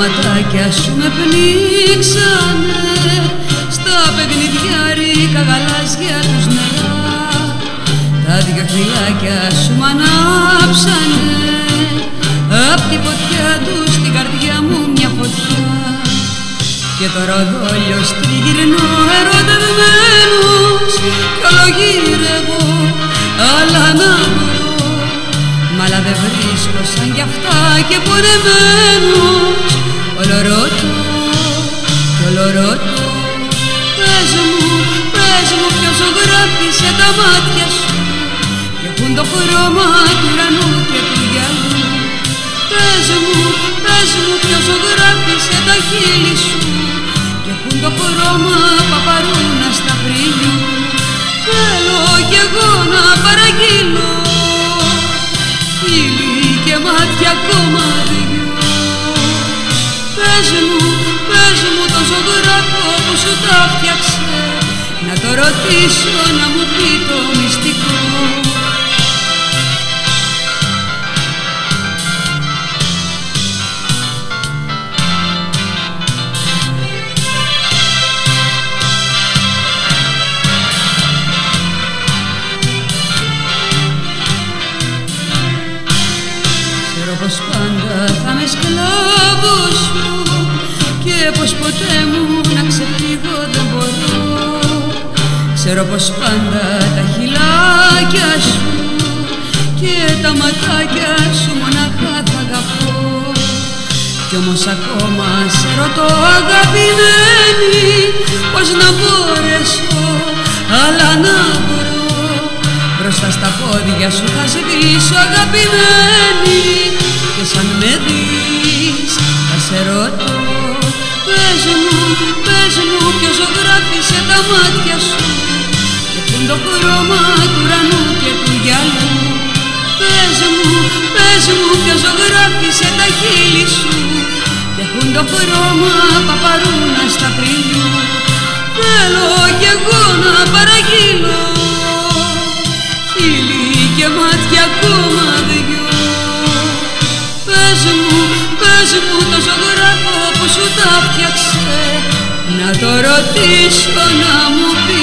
ματάκια σου με πνίξανε, στα παιχνιδιάρικα γαλάζια τους νερά. Τα δυο φυλάκια σου μ' ανάψανε, απ' τη φωτιά τους στην καρδιά μου μια φωτιά. Και τώρα ο δόλιος τριγυρνώ ερωτευμένος, κι ολογύρευω αλλά να βρω, μ' άλλα δεν βρίσκω σαν κι αυτά και πονεμένος. Όλο ρωτώ κι όλο ρωτώ, πες μου ποιος ζωγράφισε τα μάτια σου κι έχουν το χρώμα του ουρανού και του γυαλού. Πες μου ποιος ζωγράφισε τα χείλη σου κι έχουν το χρώμα παπαρούνας τα πριλιού. Θέλω κι εγώ να παραγγείλω χείλη και μάτια ακόμα δυο. Πες μου τον ζωγράφο που σου τα φτιάξε, να το ρωτήσω να μου πει το μυστικό. Ξέρω πως πάντα θα είμαι σκλάβος σου και πως ποτέ μου να ξεφύγω δεν μπορώ. Ξέρω πως πάντα τα χειλάκια σου και τα ματάκια σου μονάχα θα αγαπώ. Κι όμως ακόμα σε ρωτώ αγαπημένη, πως να μπορέσω αλλά να βρω, μπροστά στα πόδια σου θα σβήσω αγαπημένη. Και σαν με δεις θα σε ρωτώ, πες μου ποιος ζωγράφισε τα μάτια σου κι έχουν το χρώμα του ουρανού και του γυαλού. Πες μου ποιος ζωγράφισε τα χείλη σου κι έχουν το χρώμα παπαρούνα στα πριλιού. Θέλω κι εγώ να παραγγείλω χείλη και μάτια ακόμα δυο. Πες μου το ζωγράφο που σου τα φτιάξε, να το ρωτήσω να μου πει